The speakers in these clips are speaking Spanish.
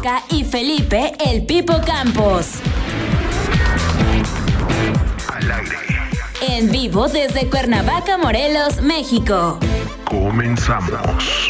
Vaca y Felipe El Pipo Campos. Al aire. En vivo desde Cuernavaca, Morelos, México. Comenzamos.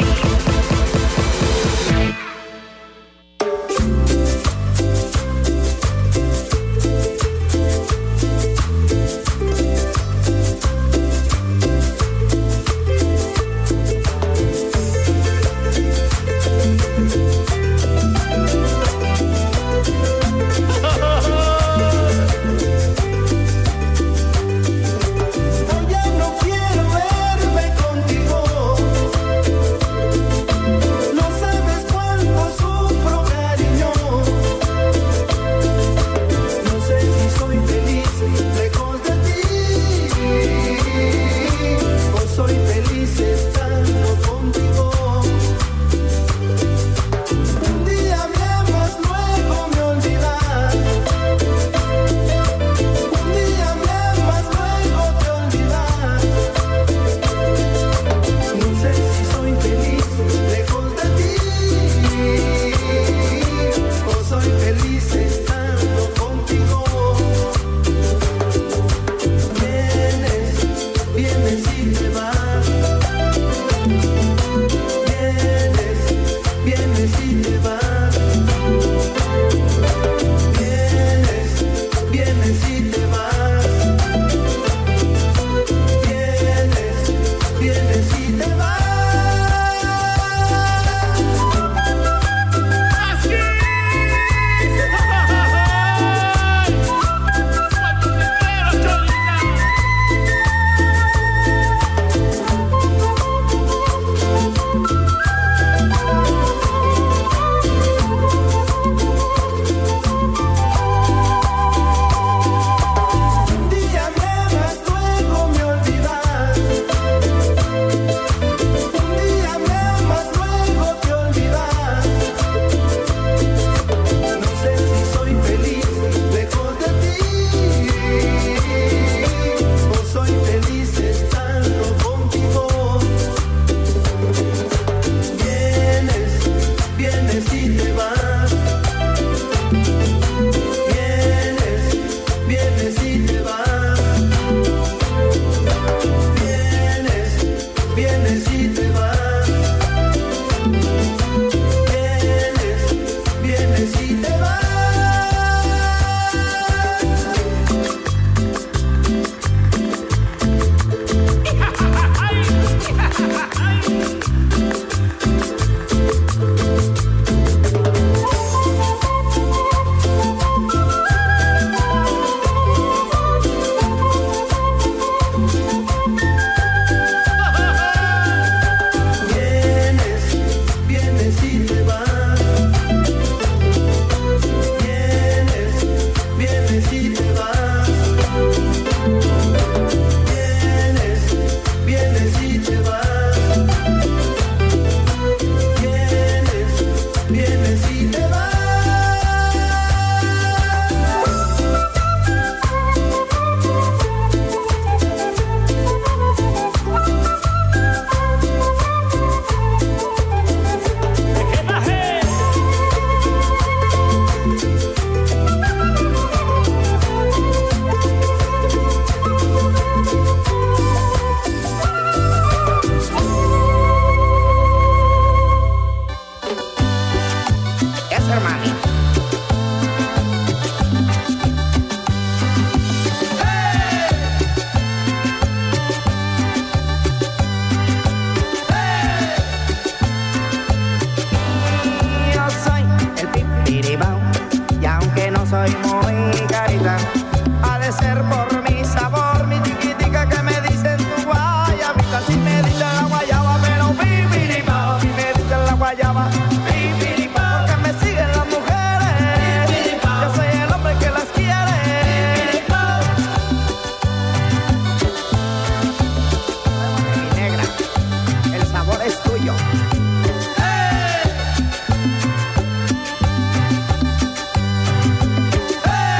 ¡Hey!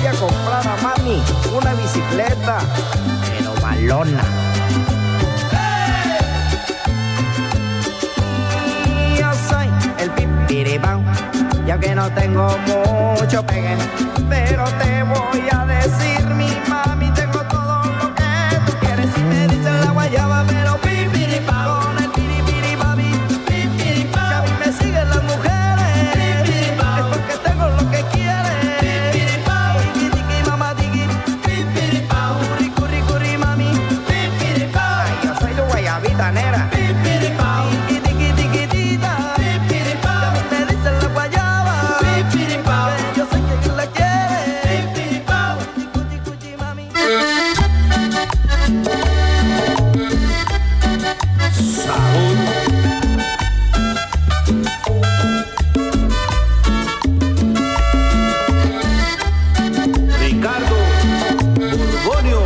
voy a comprar a mami una bicicleta, pero malona. ¡Hey! Yo soy el pipiripao, ya que no tengo mucho pegue, pero te voy a decir, mi mami, tengo todo lo que tú quieres. Si me dicen la guayaba, pero pipiripao, con el piripiripapi, pipiripao. Que a mí me siguen las mujeres, pipiripao, es porque tengo lo que quieres, pipiripao. Tiki tiki mamá tiki, pipiripao. Curri curri curri mami, pipiripao. Ay, yo soy tu guayabita negra, pipiripao. Tiki tiki tiki tita, pipiripao. Que a mí me dicen la guayaba, pipiripao. Que yo sé que la quiere, pipiripao. Cuchi cuchi mami. Sabor. Ricardo Borgonio.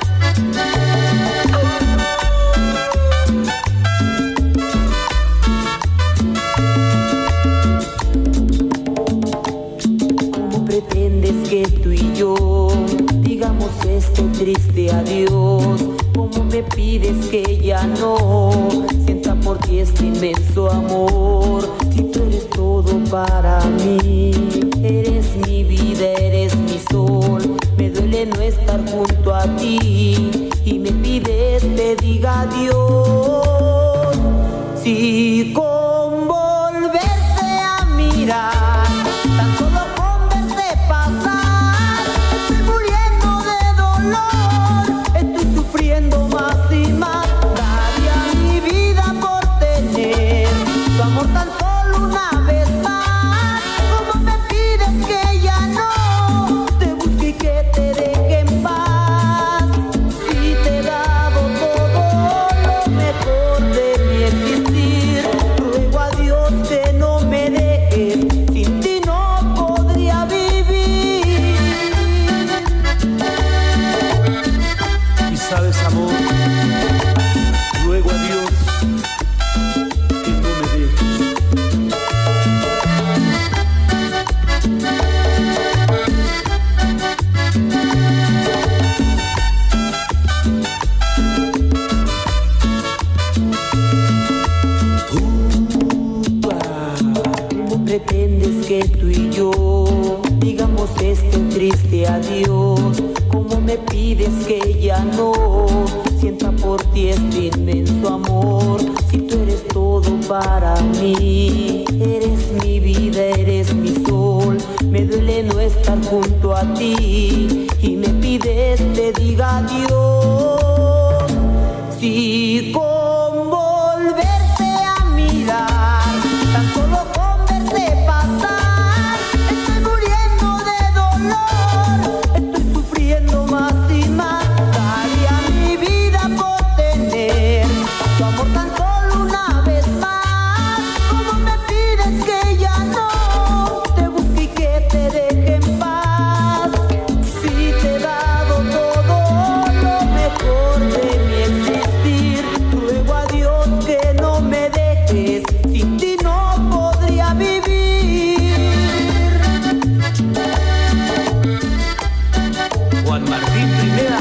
¿Cómo pretendes que tú y yo digamos este triste adiós? ¿Cómo me pides que ya no sienta por ti este inmenso amor? Si tú eres todo para mí, eres mi vida, eres mi sol. Me duele no estar junto a ti y me pides te diga adiós. Si con volverte a mirar, tan solo con verte pasar, estoy muriendo de dolor, estoy sufriendo más y más. Daría mi vida por tener tu amor tan solo una vez más. ¿Cómo me pides que ya no te busque y que te deje en paz? Si te he dado todo lo mejor de mi existir, ruego a Dios que no me dejes, sin ti no podría vivir. Y sabes, amor, ruego a Dios que no me dejes. ¿Cómo pretendes que tú y yo digamos este triste adiós? ¿Cómo me pides que ya no sienta por ti este inmenso amor? Si tú eres todo para mí, eres mi vida, eres mi sol. Me duele no estar junto a ti y me pides te diga adiós. Si con volverte a mirar, tan solo con verte pasar, estoy muriendo de dolor, estoy sufriendo más y más. Daría mi vida por tener tu amor tan solo una vez más. ¿Cómo me pides que ya no te busque y que te deje en paz? Si te he dado todo lo mejor de mi existir, ruego a Dios que no me dejes, sin ti no podría vivir. Juan Martín Primera.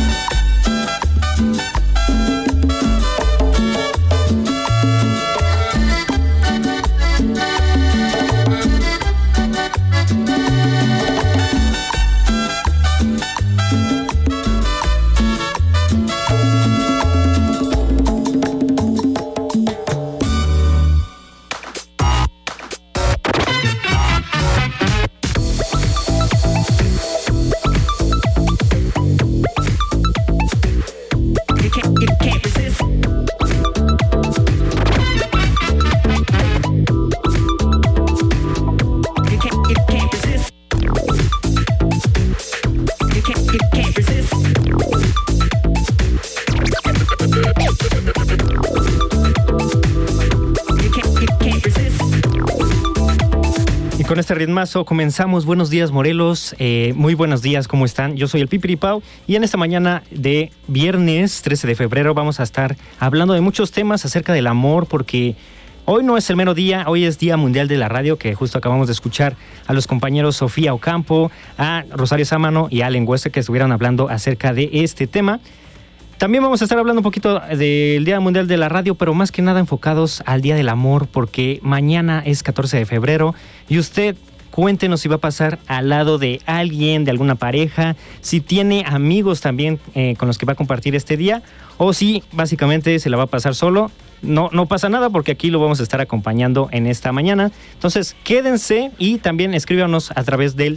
Con este ritmazo comenzamos. Buenos días, Morelos. Muy buenos días, ¿cómo están? Yo soy el Pipiripao y en esta mañana de viernes 13 de febrero vamos a estar hablando de muchos temas acerca del amor, porque Hoy no es el mero día, hoy es Día Mundial de la Radio, que justo acabamos de escuchar a los compañeros Sofía Ocampo, a Rosario Sámano y a Allen Hueste, que estuvieron hablando acerca de este tema. También vamos a estar hablando un poquito del Día Mundial de la Radio, pero más que nada enfocados al Día del Amor, porque mañana es 14 de febrero y usted cuéntenos si va a pasar al lado de alguien, de alguna pareja, si tiene amigos también con los que va a compartir este día, o si básicamente se la va a pasar solo. No pasa nada porque aquí lo vamos a estar acompañando en esta mañana. Entonces quédense y también escríbanos a través del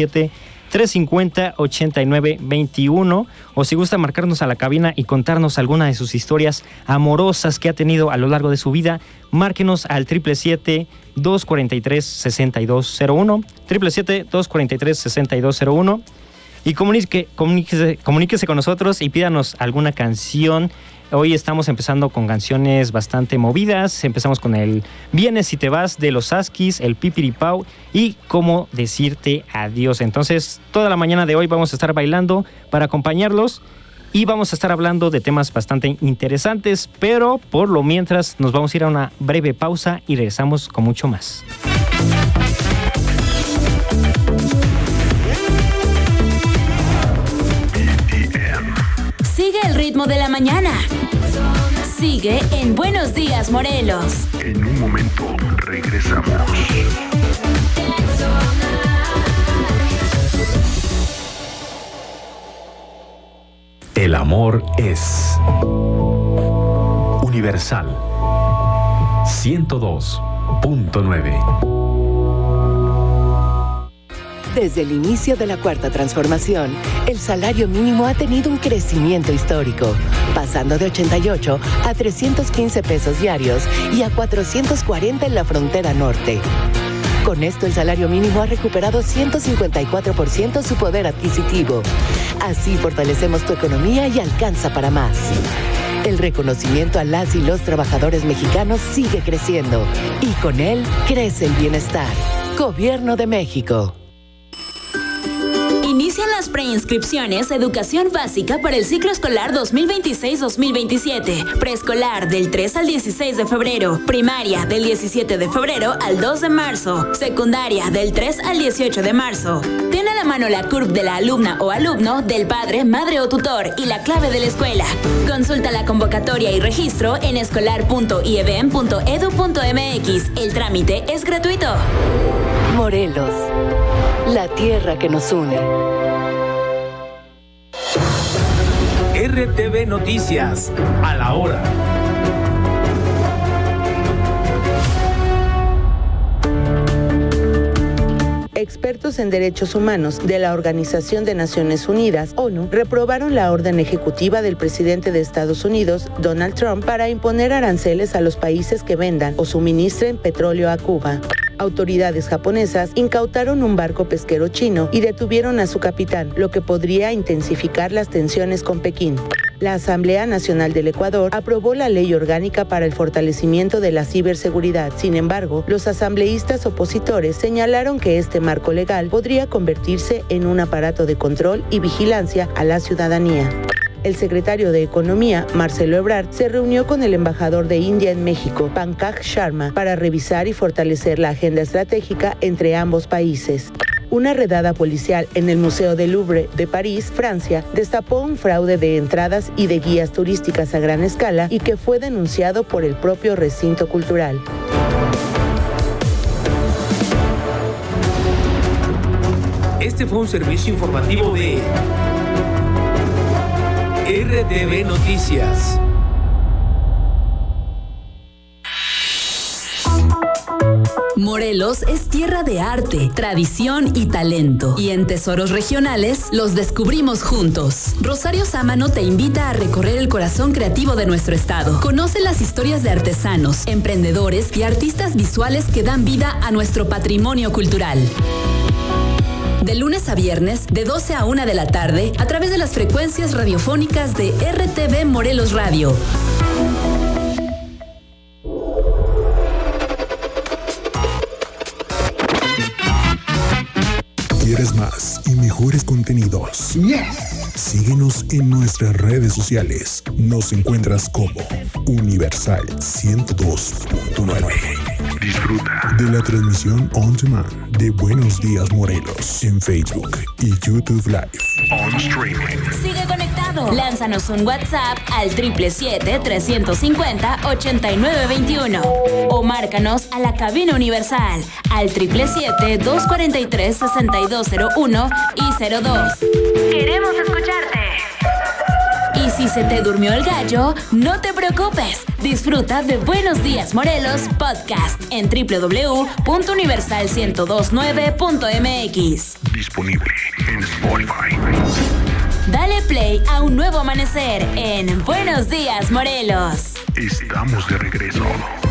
777-350-8921, o si gusta marcarnos a la cabina y contarnos alguna de sus historias amorosas que ha tenido a lo largo de su vida, márquenos al 777-243-6201, 777-243-6201, y comuníquese con nosotros y pídanos alguna canción. Hoy estamos empezando con canciones bastante movidas. Empezamos con el Vienes si te vas de los Askis, el Pipiripau y Cómo decirte adiós. Entonces, toda la mañana de hoy vamos a estar bailando para acompañarlos y vamos a estar hablando de temas bastante interesantes, pero por lo mientras nos vamos a ir a una breve pausa y regresamos con mucho más. Sigue el ritmo de la mañana. Sigue en Buenos Días, Morelos. En un momento regresamos. El amor es universal. 102.9. Desde el inicio de la Cuarta Transformación, el salario mínimo ha tenido un crecimiento histórico, pasando de 88 a 315 pesos diarios y a 440 en la frontera norte. Con esto, el salario mínimo ha recuperado 154% su poder adquisitivo. Así fortalecemos tu economía y alcanza para más. El reconocimiento a las y los trabajadores mexicanos sigue creciendo y con él crece el bienestar. Gobierno de México. Inician las preinscripciones de educación básica para el ciclo escolar 2026-2027. Preescolar del 3 al 16 de febrero. Primaria del 17 de febrero al 2 de marzo. Secundaria del 3 al 18 de marzo. Ten a la mano la CURP de la alumna o alumno, del padre, madre o tutor y la clave de la escuela. Consulta la convocatoria y registro en escolar.iebm.edu.mx. El trámite es gratuito. Morelos, la tierra que nos une. RTV Noticias, a la hora. Expertos en derechos humanos de la Organización de Naciones Unidas, ONU, reprobaron la orden ejecutiva del presidente de Estados Unidos, Donald Trump, para imponer aranceles a los países que vendan o suministren petróleo a Cuba. Autoridades japonesas incautaron un barco pesquero chino y detuvieron a su capitán, lo que podría intensificar las tensiones con Pekín. La Asamblea Nacional del Ecuador aprobó la ley orgánica para el fortalecimiento de la ciberseguridad. Sin embargo, los asambleístas opositores señalaron que este marco legal podría convertirse en un aparato de control y vigilancia a la ciudadanía. El secretario de Economía, Marcelo Ebrard, se reunió con el embajador de India en México, Pankaj Sharma, para revisar y fortalecer la agenda estratégica entre ambos países. Una redada policial en el Museo del Louvre de París, Francia, destapó un fraude de entradas y de guías turísticas a gran escala y que fue denunciado por el propio recinto cultural. Este fue un servicio informativo de RTV Noticias. Morelos es tierra de arte, tradición y talento. Y en Tesoros Regionales los descubrimos juntos. Rosario Sámano te invita a recorrer el corazón creativo de nuestro estado. Conoce las historias de artesanos, emprendedores y artistas visuales que dan vida a nuestro patrimonio cultural. De lunes a viernes, de 12 a 1 de la tarde, a través de las frecuencias radiofónicas de RTV Morelos Radio. ¿Quieres más y mejores contenidos? Yes. Síguenos en nuestras redes sociales. Nos encuentras como Universal 102.9. Disfruta de la transmisión on demand de Buenos Días Morelos en Facebook y YouTube Live. On streaming. Sigue conectado. Lánzanos un WhatsApp al 777-350-8921 o márcanos a la cabina universal al 777-243-6201 y 02. Queremos escucharte. Y si se te durmió el gallo, no te preocupes. Disfruta de Buenos Días Morelos Podcast en www.universal1029.mx. Disponible en Spotify. Dale play a un nuevo amanecer en Buenos Días Morelos. Estamos de regreso.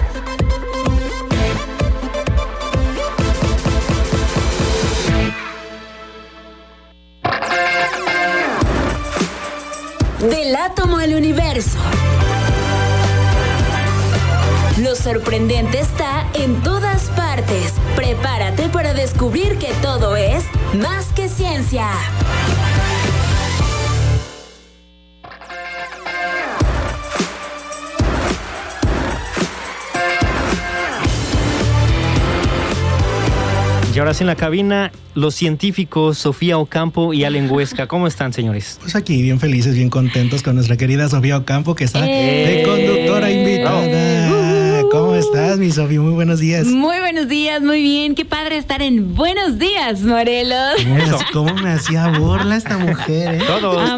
Del átomo al universo. Lo sorprendente está en todas partes. Prepárate para descubrir que todo es más que ciencia. Y ahora sí en la cabina, los científicos Sofía Ocampo y Allen Huesca. ¿Cómo están, señores? Pues aquí bien felices, bien contentos con nuestra querida Sofía Ocampo, que está de conductora invitada. ¿Cómo estás, mi Sofía? Muy buenos días. Muy buenos días, muy bien. Qué padre estar en Buenos Días, Morelos. ¿Cómo me hacía burla esta mujer, eh?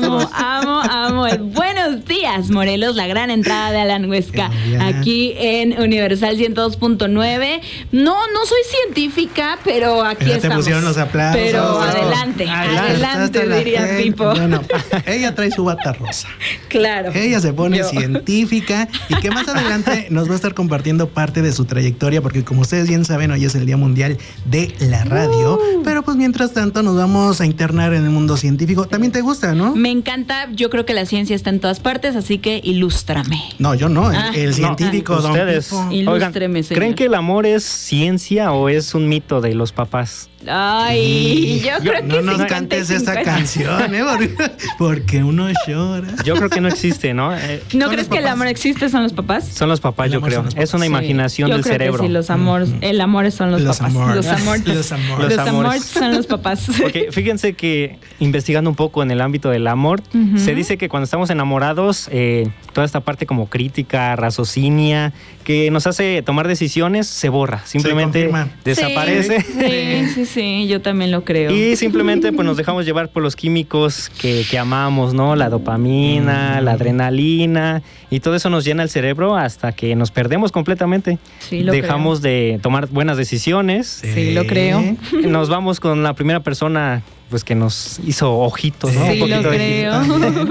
Amo. El Buenos Días, Morelos, la gran entrada de Allen Huesca. Aquí en Universal 102.9. No soy científica, pero aquí ya estamos. Te pusieron los aplausos. Pero adelante, diría Pipo. Bueno, ella trae su bata rosa. Claro. Ella se pone científica y que más adelante nos va a estar compartiendo parte de su trayectoria, porque como ustedes bien saben, hoy es el Día Mundial de la Radio, pero pues mientras tanto nos vamos a internar en el mundo científico. ¿También te gusta, no? Me encanta, yo creo que la ciencia está en todas partes, así que ilústrame. No, yo no, el científico. Ustedes, oigan, ¿creen que el amor es ciencia o es un mito de los papás? Ay, yo creo que no nos cantes esa canción, porque uno llora. Yo creo que no existe, ¿no? ¿No crees que el amor existe? ¿Son los papás? Son los papás, yo creo. Es una imaginación del cerebro. Que sí, los amores, el amor son los papás. Los amores son los papás. Porque fíjense que investigando un poco en el ámbito del amor, se dice que cuando estamos enamorados, toda esta parte como crítica, raciocinia, que nos hace tomar decisiones, se borra. Simplemente desaparece. Sí, yo también lo creo. Y simplemente pues nos dejamos llevar por los químicos que amamos, ¿no? La dopamina, la adrenalina, y todo eso nos llena el cerebro hasta que nos perdemos completamente. Sí, lo dejamos de tomar buenas decisiones. Sí, lo creo. Nos vamos con la primera persona pues que nos hizo ojitos, ¿no? Sí, lo creo.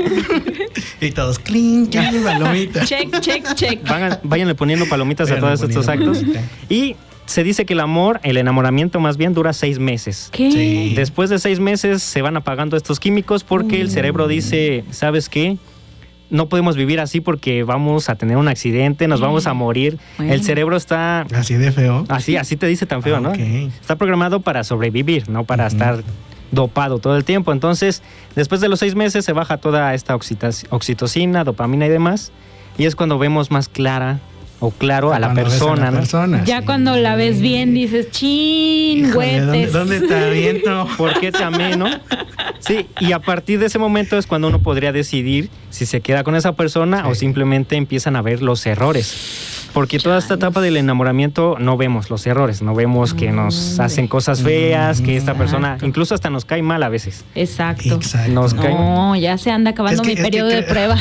Y todos, clink, palomitas. Check. Váyanle poniendo palomitas a todos estos actos. Y se dice que el enamoramiento más bien dura 6 meses. ¿Qué? Sí. Después de 6 meses se van apagando estos químicos porque el cerebro dice, ¿sabes qué? No podemos vivir así porque vamos a tener un accidente, nos vamos a morir. Bueno. El cerebro está... ¿Así de feo? Así te dice tan feo, ¿no? Okay. Está programado para sobrevivir, no para estar dopado todo el tiempo. Entonces, después de los 6 meses se baja toda esta oxitocina, dopamina y demás. Y es cuando vemos más clara o claro a la persona, ¿no? Ya cuando la ves bien dices, chin, güetes. ¿Dónde te aviento? ¿Por qué te amé, no? Sí, y a partir de ese momento es cuando uno podría decidir si se queda con esa persona o simplemente empiezan a ver los errores. Porque toda esta etapa del enamoramiento no vemos los errores, no vemos que nos hacen cosas feas, que esta persona incluso hasta nos cae mal a veces. Exacto. Nos cae mal. Ya se anda acabando mi periodo de prueba.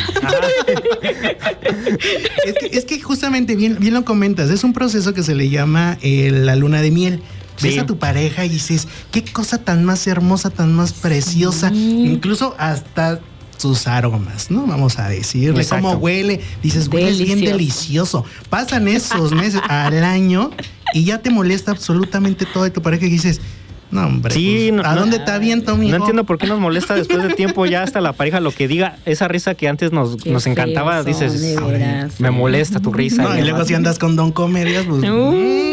Es que justamente bien lo comentas, es un proceso que se le llama la luna de miel. Ves a tu pareja y dices, qué cosa tan más hermosa, tan más preciosa, incluso hasta sus aromas, ¿no? Vamos a decirle. Exacto. Cómo huele. Dices, huele bien delicioso. Pasan esos meses al año y ya te molesta absolutamente todo de tu pareja y dices, no, hombre, sí, pues, ¿a dónde te aviento, mijo? No entiendo por qué nos molesta después de tiempo ya hasta la pareja lo que diga. Esa risa que antes nos encantaba, dices, me molesta tu risa. No, y luego si andas con Don Comedias, pues...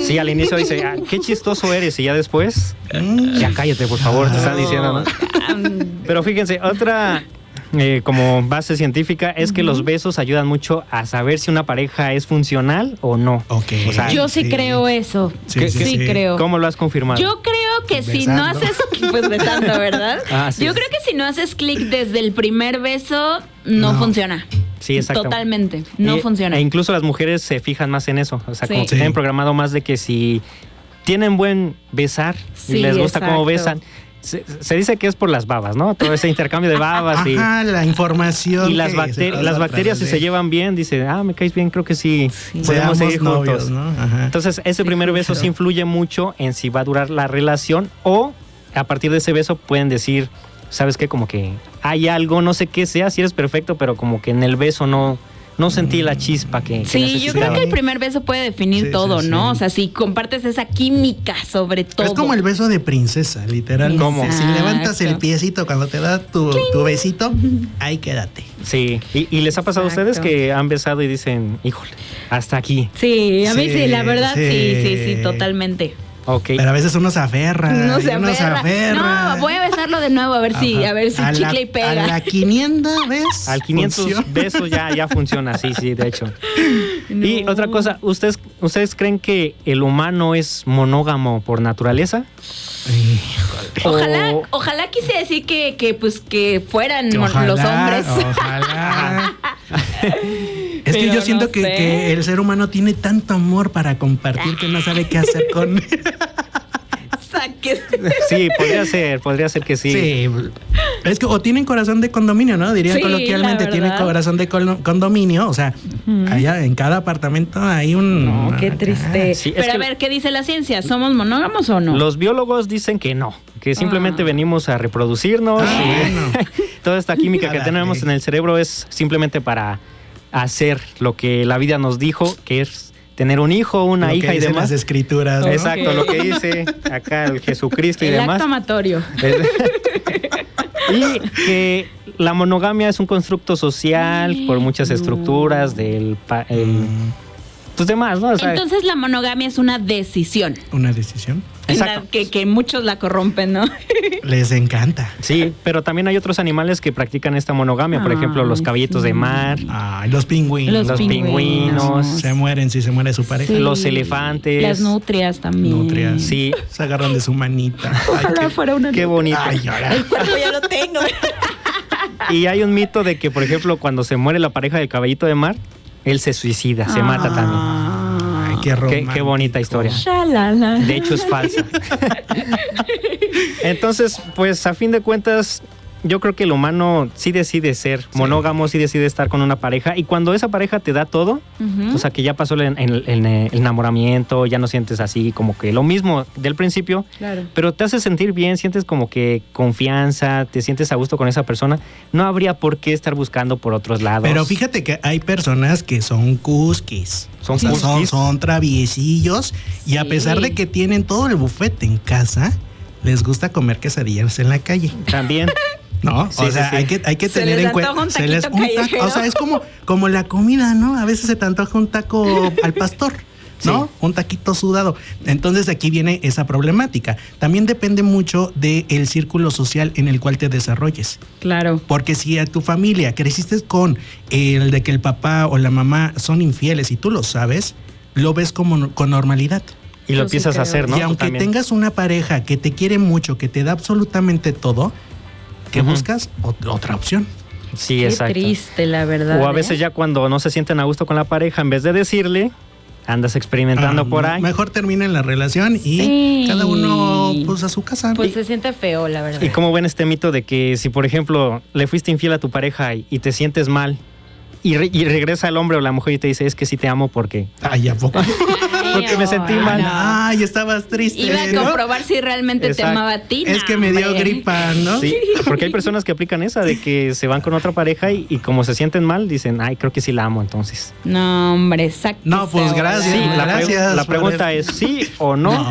Sí, al inicio dice, qué chistoso eres, y ya después, ya cállate, por favor, te están diciendo, ¿no? Pero fíjense, otra como base científica es que los besos ayudan mucho a saber si una pareja es funcional o no. Okay. O sea, yo sí creo eso. Sí, creo. ¿Cómo lo has confirmado? Yo creo que besando. si no haces, pues besando, ¿verdad? Sí. Yo creo que si no haces clic desde el primer beso, no funciona. Sí, exacto. Totalmente, no funciona. E incluso las mujeres se fijan más en eso. O sea, como que tienen programado más de que si tienen buen besar y les gusta cómo besan. Se dice que es por las babas, ¿no? Todo ese intercambio de babas. Ajá, la información. Y las bacterias, si se llevan bien, dice, me caes bien, creo que sí podemos seguir juntos. ¿No? Ajá. Entonces, ese primer beso sí influye mucho en si va a durar la relación, o a partir de ese beso pueden decir, ¿sabes qué? Como que hay algo, no sé qué sea, si eres perfecto, pero como que en el beso no sentí la chispa que Sí, yo creo que el primer beso puede definir todo, ¿no? O sea, si compartes esa química sobre todo. Es como el beso de princesa, literal. ¿Cómo? Si levantas el piecito cuando te da tu besito, ahí quédate. Sí, y les ha pasado a ustedes que han besado y dicen, híjole, hasta aquí. Sí, a mí sí, la verdad, sí, totalmente. Okay. Pero a veces uno se aferra. No, voy a besarlo de nuevo a ver si chicle y pega. A la 500 vez. Al 500 besos ya funciona, sí, de hecho. No. Y otra cosa, ¿ustedes creen que el humano es monógamo por naturaleza? Ojalá quise decir que fueran los hombres. Ojalá. Es que yo siento que el ser humano tiene tanto amor para compartir que no sabe qué hacer con... Sí, podría ser que sí. Sí. Es que o tienen corazón de condominio, ¿no? Dirían coloquialmente, tienen corazón de condominio. O sea, allá en cada apartamento hay un... No, qué triste. Sí, pero a ver, ¿qué dice la ciencia? ¿Somos monógamos o no? Los biólogos dicen que no, que simplemente venimos a reproducirnos. Toda esta química que tenemos en el cerebro es simplemente para hacer lo que la vida nos dijo, que es tener un hijo, una hija y demás. Las escrituras, ¿no? Exacto, lo que dice acá el Jesucristo y demás. El acto amatorio. Y que la monogamia es un constructo social por muchas estructuras pues demás, ¿no? O sea, entonces la monogamia es una decisión. ¿Una decisión? Exacto. Que muchos la corrompen, ¿no? Les encanta. Sí, pero también hay otros animales que practican esta monogamia. Por ejemplo, los caballitos de mar. Los pingüinos. Los pingüinos. Se mueren si se muere su pareja. Sí. Los elefantes. Las nutrias también. Sí. Se agarran de su manita. Ojalá fuera una. Qué bonito. El cuerpo ya lo tengo. Y hay un mito de que, por ejemplo, cuando se muere la pareja del caballito de mar, él se suicida, se mata también. Ay, qué bonita historia. Shalala. De hecho, es falsa. Entonces, pues a fin de cuentas, yo creo que el humano sí decide ser monógamo, sí decide estar con una pareja. Y cuando esa pareja te da todo, o sea, que ya pasó el enamoramiento, ya no sientes así como que lo mismo del principio, pero te hace sentir bien, sientes como que confianza, te sientes a gusto con esa persona, no habría por qué estar buscando por otros lados. Pero fíjate que hay personas que son cusquis. Son traviesillos y a pesar de que tienen todo el buffet en casa, les gusta comer quesadillas en la calle. También. ¿No? Sí, o sea, hay que tener en cuenta. O sea, es como la comida, ¿no? A veces se te antoja un taco al pastor, ¿no? Sí. Un taquito sudado. Entonces aquí viene esa problemática. También depende mucho del círculo social en el cual te desarrolles. Claro. Porque si a tu familia creciste con el de que el papá o la mamá son infieles y tú lo sabes, lo ves como con normalidad. Y lo empiezas a hacer, ¿no? Y aunque tengas una pareja que te quiere mucho, que te da absolutamente todo, ¿qué buscas? Otra opción. Sí, exacto. Qué triste, la verdad. O a veces ya cuando no se sienten a gusto con la pareja, en vez de decirle, andas experimentando por ahí. Mejor terminen la relación y cada uno pues a su casa. Pues se siente feo, la verdad. ¿Y cómo ven este mito de que si, por ejemplo, le fuiste infiel a tu pareja y te sientes mal y regresa el hombre o la mujer y te dice, es que sí te amo porque... Ay, ¿a poco? Porque me sentí mal. Ay, estabas triste. Iba a comprobar si realmente te amaba a ti. Es que me dio gripa, ¿no? Sí, porque hay personas que aplican esa de que se van con otra pareja y como se sienten mal, dicen, ay, creo que sí la amo entonces. No, hombre, exacto. No, pues gracias. Sí, gracias. La pregunta es, ¿sí o no?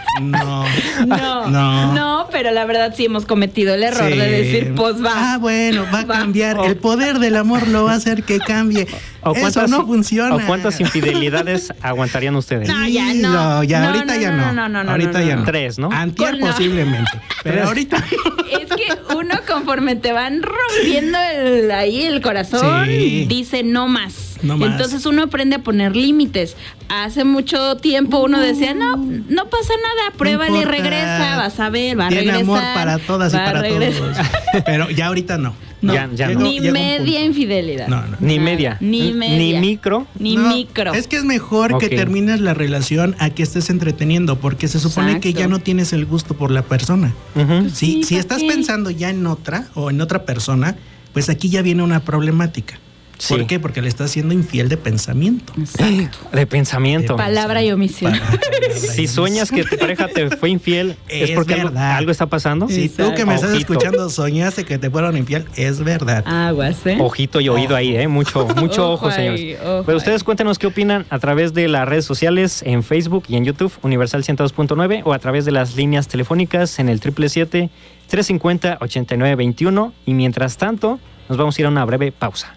No, pero la verdad sí hemos cometido el error de decir, pues va. Bueno, va a cambiar. El poder del amor lo va a hacer que cambie. Eso no funciona. ¿O cuántas infidelidades aguantarían ustedes? No, ya no. Ahorita ya no. 3, ¿no? Antier posiblemente. Pero ahorita es que uno conforme te van rompiendo el corazón, dice no más. Entonces uno aprende a poner límites. Hace mucho tiempo uno decía, no pasa nada, pruébale y regresa, vas a ver, va a regresar. Tiene amor para todas y para todos. Pero ya ahorita no. Ya no. Ni media infidelidad. No. Ni media. Ni media. Ni micro. Ni micro. Es que es mejor que termines la relación a que estés entreteniendo, porque se supone que ya no tienes el gusto por la persona. Si estás pensando ya en otra o en otra persona, pues aquí ya viene una problemática. ¿Por qué? Porque le estás siendo infiel de pensamiento. Exacto. De pensamiento. Palabra y omisión. Si sueñas que tu pareja te fue infiel, ¿es porque algo está pasando? Si tú que me estás escuchando soñaste que te fueron infiel, es verdad. Aguas, Ojito y oído ahí, mucho ojo, señores. Pero ustedes cuéntenos qué opinan a través de las redes sociales, en Facebook y en YouTube, Universal 102.9, o a través de las líneas telefónicas en el 777-350-8921. Y mientras tanto, nos vamos a ir a una breve pausa.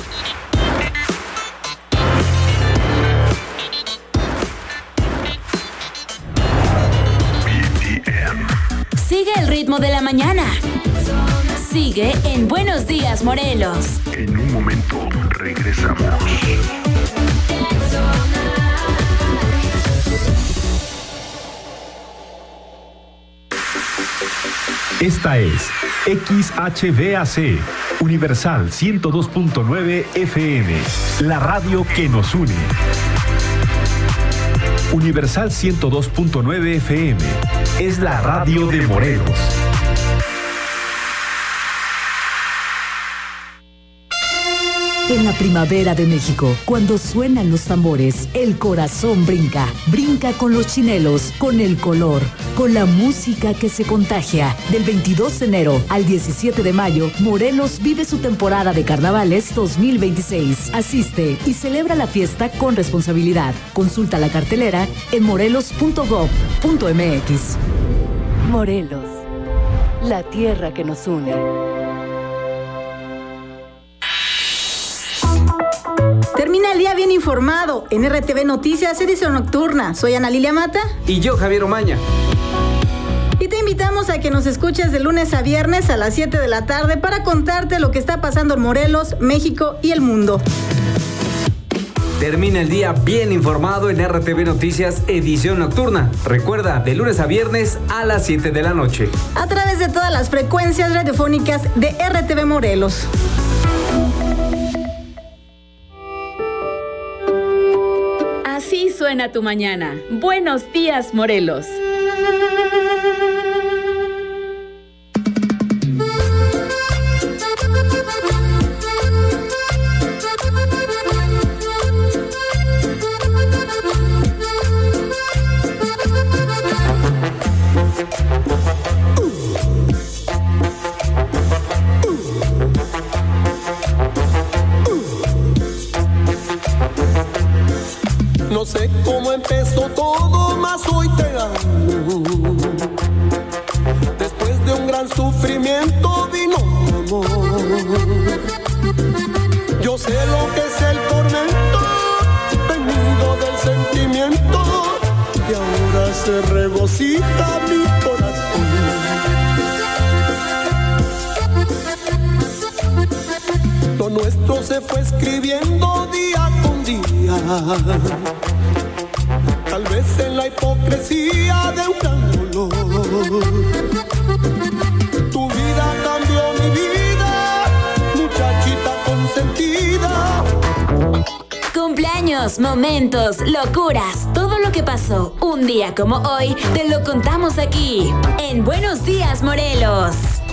Sigue el ritmo de la mañana. Sigue en Buenos Días, Morelos. En un momento regresamos. Esta es XHVAC, Universal 102.9 FM, la radio que nos une. Universal 102.9 FM es la radio de Morelos. En la primavera de México, cuando suenan los tambores, el corazón brinca. Brinca con los chinelos, con el color, con la música que se contagia. Del 22 de enero al 17 de mayo, Morelos vive su temporada de carnavales 2026. Asiste y celebra la fiesta con responsabilidad. Consulta la cartelera en morelos.gov.mx. Morelos, la tierra que nos une. Termina el día bien informado en RTV Noticias, edición nocturna. Soy Ana Lilia Mata. Y yo, Javier Omaña. Y te invitamos a que nos escuches de lunes a viernes a las 7 de la tarde para contarte lo que está pasando en Morelos, México y el mundo. Termina el día bien informado en RTV Noticias, edición nocturna. Recuerda, de lunes a viernes a las 7 de la noche. A través de todas las frecuencias radiofónicas de RTV Morelos. Así suena tu mañana. Buenos días, Morelos. No sé cómo empezó todo, mas hoy te amo. Después de un gran sufrimiento vino amor. Yo sé lo que es el tormento, venido del sentimiento, y ahora se regocija mi corazón. Lo nuestro se fue escribiendo día con día, tal vez en la hipocresía de un gran dolor. Tu vida cambió mi vida, muchachita consentida. Cumpleaños, momentos, locuras, todo lo que pasó un día como hoy, te lo contamos aquí, en Buenos Días, Morelos.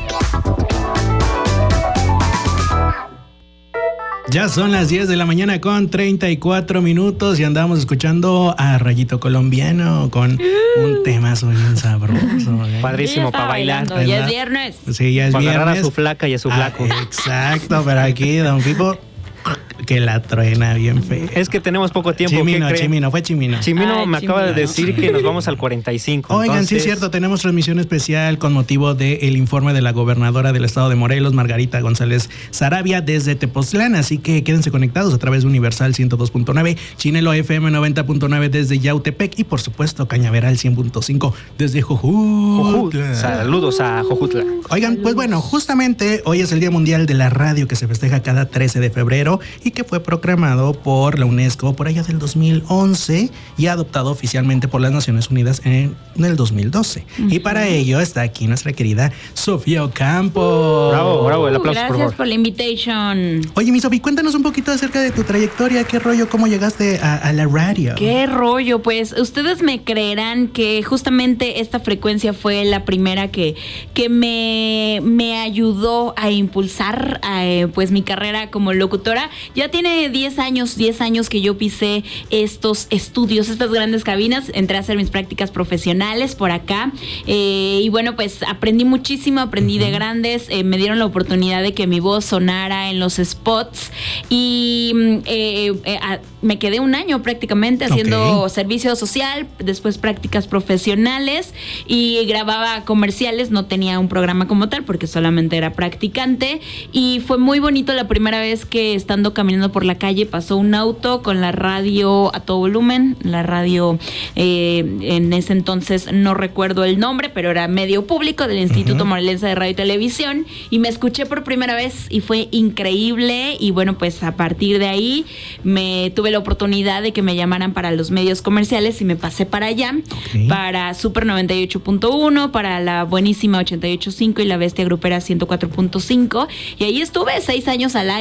Ya son las 10 de la mañana con 34 minutos y andamos escuchando a Rayito Colombiano con un temazo bien sabroso. Padrísimo para bailar. Ya es viernes. Sí, ya es para viernes. agarrar a su flaca y a su flaco. Exacto, pero aquí, don Pipo, que la truena bien feo. Es que tenemos poco tiempo. Chimino, fue Chimino. Chimino me acaba de decir que nos vamos al 45. Oigan, entonces... sí es cierto, tenemos transmisión especial con motivo del informe de la gobernadora del estado de Morelos, Margarita González Sarabia, desde Tepoztlán, así que quédense conectados a través de Universal 102.9, Chinelo FM 90.9 desde Yautepec y por supuesto Cañaveral 100.5 desde Jojutla. Saludos a Jojutla. Oigan, pues bueno, justamente hoy es el Día Mundial de la Radio que se festeja cada 13 de febrero y que fue proclamado por la UNESCO por allá del 2011 y adoptado oficialmente por las Naciones Unidas en el 2012. Y para ello está aquí nuestra querida Sofía Ocampo. Bravo, el aplauso, por favor. Gracias por la invitación. Oye, mi Sofía, cuéntanos un poquito acerca de tu trayectoria, qué rollo, cómo llegaste a la radio. Qué rollo, pues ustedes me creerán que justamente esta frecuencia fue la primera que me ayudó a impulsar pues mi carrera como locutora. Ya tiene 10 años que yo pisé estos estudios, estas grandes cabinas, entré a hacer mis prácticas profesionales por acá y bueno, pues aprendí muchísimo, aprendí de grandes, me dieron la oportunidad de que mi voz sonara en los spots y me quedé un año prácticamente haciendo servicio social, después prácticas profesionales y grababa comerciales, no tenía un programa como tal porque solamente era practicante y fue muy bonito la primera vez que estando caminando por la calle pasó un auto con la radio a todo volumen, la radio en ese entonces no recuerdo el nombre, pero era medio público del Instituto Morelense de Radio y Televisión y me escuché por primera vez y fue increíble y bueno, pues a partir de ahí tuve la oportunidad de que me llamaran para los medios comerciales y me pasé para allá, para Super 98.1, para la buenísima 88.5 y la Bestia Grupera 104.5 y ahí estuve 6 años al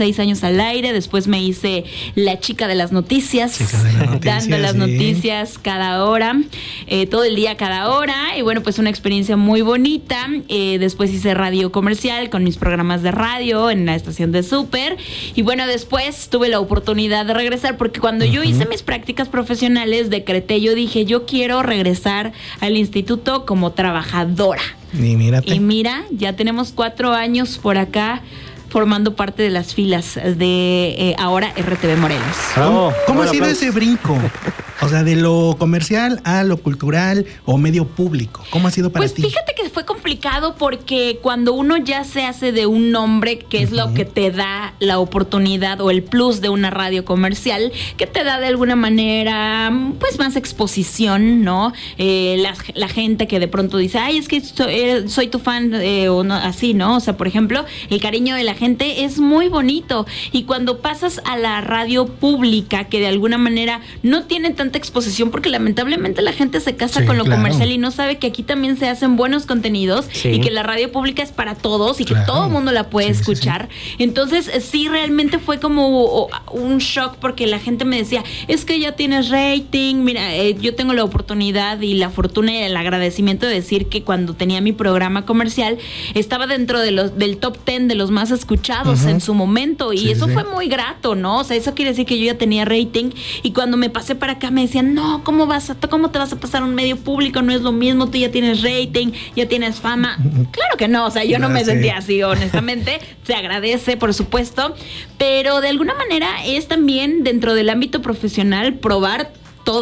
aire, después me hice la chica de las noticias, dando las noticias cada hora, todo el día cada hora y bueno, pues una experiencia muy bonita. Después hice radio comercial con mis programas de radio en la estación de Super y bueno, después tuve la oportunidad de regresar porque cuando yo hice mis prácticas profesionales decreté, yo dije, yo quiero regresar al instituto como trabajadora. Y mira, ya tenemos 4 años por acá formando parte de las filas de ahora RTV Morelos. ¿Cómo ha sido ese brinco? O sea, de lo comercial a lo cultural o medio público. ¿Cómo ha sido para ti? Pues fíjate que fue complicado porque cuando uno ya se hace de un nombre, que es lo que te da la oportunidad o el plus de una radio comercial, que te da de alguna manera pues más exposición, ¿no? La gente que de pronto dice, ay, es que soy tu fan o no, así, ¿no? O sea, por ejemplo, el cariño de la gente es muy bonito y cuando pasas a la radio pública que de alguna manera no tiene tanta exposición porque lamentablemente la gente se casa con lo comercial y no sabe que aquí también se hacen buenos contenidos y que la radio pública es para todos y que todo el mundo la puede escuchar. Entonces sí, realmente fue como un shock porque la gente me decía, es que ya tienes rating, mira, yo tengo la oportunidad y la fortuna y el agradecimiento de decir que cuando tenía mi programa comercial estaba dentro de del top 10 de los más escuchados en su momento y eso fue muy grato, ¿no? O sea, eso quiere decir que yo ya tenía rating y cuando me pasé para acá me decían, no, ¿cómo te vas a pasar a un medio público? No es lo mismo, tú ya tienes rating, ya tienes fama. Claro que no, o sea, yo no me sentía así, honestamente. Se agradece, por supuesto, pero de alguna manera es también dentro del ámbito profesional probar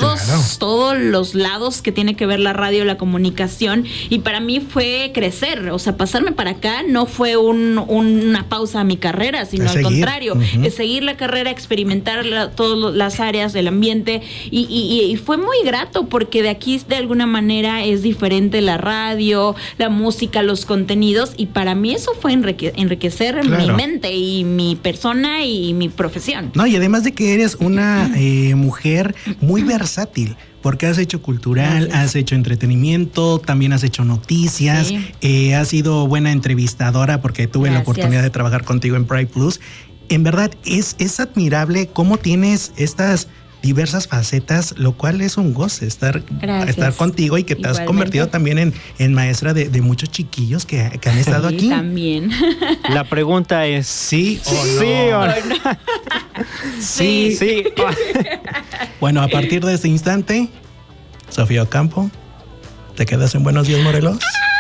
todos los lados que tiene que ver la radio, la comunicación, y para mí fue crecer, o sea, pasarme para acá no fue una pausa a mi carrera, sino al contrario, es seguir la carrera, experimentar todas las áreas del ambiente, y fue muy grato porque de aquí de alguna manera es diferente la radio, la música, los contenidos, y para mí eso fue enriquecer mi mente y mi persona y mi profesión. No, y además de que eres una mujer muy versátil, porque has hecho cultural, has hecho entretenimiento, también has hecho noticias, has sido buena entrevistadora porque tuve la oportunidad de trabajar contigo en Pride Plus. En verdad es admirable cómo tienes estas diversas facetas, lo cual es un goce estar contigo y que te has convertido también en maestra de muchos chiquillos que han estado aquí. También. La pregunta es ¿sí o no? ¿Sí o no? Sí. Bueno, a partir de este instante, Sofía Ocampo, ¿te quedas en Buenos Días, Morelos?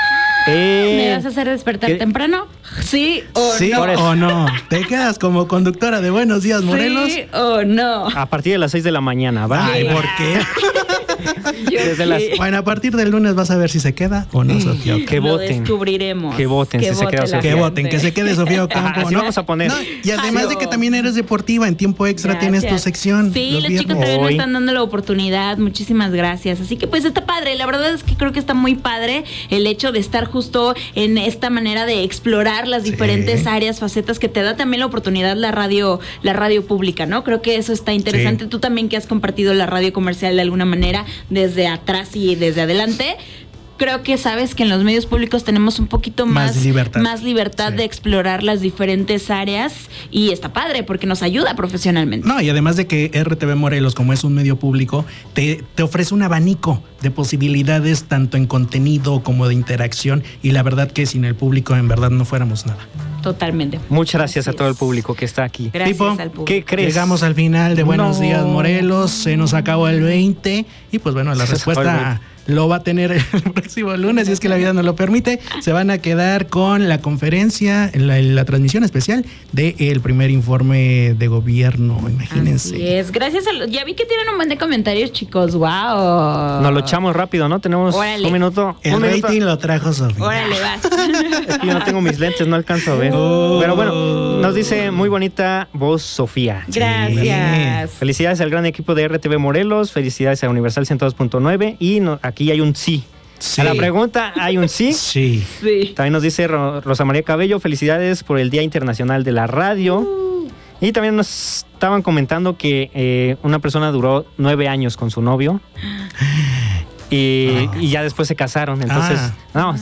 ¿Me vas a hacer despertar temprano? ¿Sí o ¿Sí no? o no? ¿Te quedas como conductora de Buenos Días, Morelos? ¿Sí o no? A partir de las 6 de la mañana, ¿va? Ay, ¿por qué? Bueno, a partir del lunes vas a ver si se queda o no, Sofía Ocampo. Que voten. Lo descubriremos. Que voten si se queda Sofía. Que voten, que se quede Sofía Ocampo. Así ¿no? vamos a poner. No, y además de que también eres deportiva, en tiempo extra tienes tu sección. Sí, los chicos también nos están dando la oportunidad. Muchísimas gracias. Así que pues está padre. La verdad es que creo que está muy padre el hecho de estar justo en esta manera de explorar las diferentes áreas, facetas que te da también la oportunidad la radio pública, ¿no? Creo que eso está interesante. Tú también que has compartido la radio comercial de alguna manera desde atrás y desde adelante. Creo que sabes que en los medios públicos tenemos un poquito más libertad de explorar las diferentes áreas y está padre porque nos ayuda profesionalmente. No, y además de que RTV Morelos, como es un medio público, te ofrece un abanico de posibilidades tanto en contenido como de interacción y la verdad que sin el público en verdad no fuéramos nada. Totalmente. Muchas gracias a todo el público que está aquí. Gracias Pipo, al público. ¿Qué crees? Llegamos al final de Buenos Días Morelos, se nos acabó el 20 y pues bueno, la respuesta lo va a tener el próximo lunes, si es que la vida nos lo permite. Se van a quedar con la conferencia, la transmisión especial del primer informe de gobierno, imagínense. Así es, gracias ya vi que tienen un buen de comentarios, chicos, wow. Nos lo echamos rápido, ¿no? Tenemos un minuto. El rating lo trajo Sofía. Órale, vas. Es que yo no tengo mis lentes, no alcanzo a ver. Pero bueno, nos dice muy bonita voz Sofía. Gracias. Felicidades al gran equipo de RTV Morelos, felicidades a Universal 102.9 y aquí hay un sí. A la pregunta hay un sí. Sí. También nos dice Rosa María Cabello, felicidades por el Día Internacional de la Radio. Y también nos estaban comentando que una persona duró 9 años con su novio. Y ya después se casaron, entonces bueno,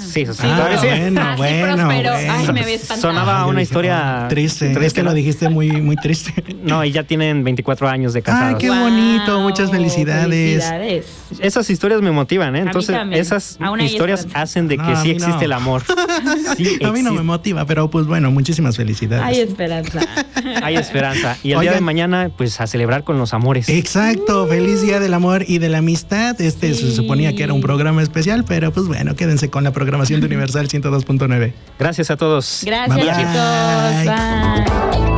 ay, me había espantado. Sonaba una historia triste, es que lo dijiste muy triste. No, y ya tienen 24 años de casados. Ay, qué bonito, muchas felicidades. Esas historias me motivan, entonces esas historias hacen de que sí existe el amor. Sí, a mí no me motiva, pero pues bueno, muchísimas felicidades. Hay esperanza. Hay esperanza. Y el día de mañana, pues a celebrar con los amores. Exacto, feliz día del amor y de la amistad. Se suponía que era un programa especial, pero pues bueno, quédense con la programación de Universal 102.9. Gracias a todos. Gracias, chicos. Bye.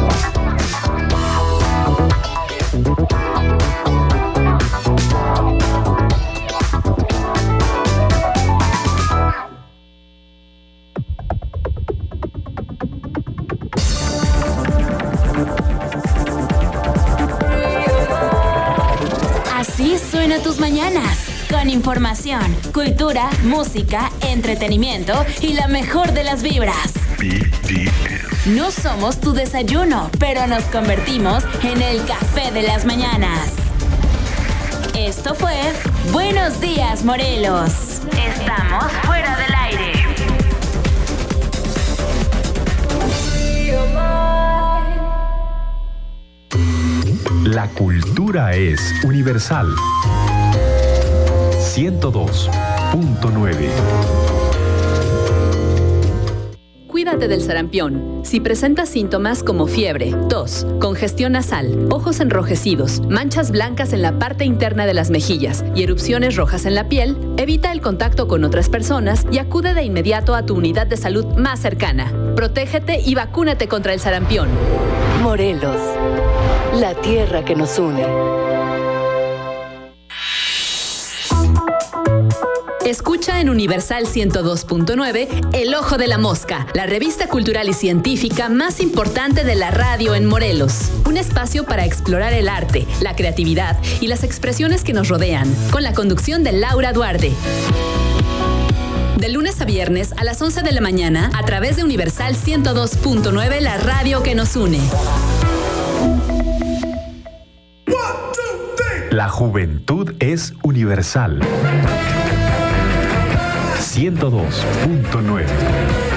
Así suena tus mañanas. Con información, cultura, música, entretenimiento y la mejor de las vibras. No somos tu desayuno, pero nos convertimos en el café de las mañanas. Esto fue Buenos Días, Morelos. Estamos fuera del aire. La cultura es universal. 102.9. Cuídate del sarampión. Si presentas síntomas como fiebre, tos, congestión nasal, ojos enrojecidos, manchas blancas en la parte interna de las mejillas y erupciones rojas en la piel, evita el contacto con otras personas y acude de inmediato a tu unidad de salud más cercana. Protégete y vacúnate contra el sarampión. Morelos, la tierra que nos une. Escucha en Universal 102.9 El Ojo de la Mosca, la revista cultural y científica más importante de la radio en Morelos. Un espacio para explorar el arte, la creatividad y las expresiones que nos rodean, con la conducción de Laura Duarte. De lunes a viernes a las 11 de la mañana a través de Universal 102.9, la radio que nos une. La juventud es universal. 102.9.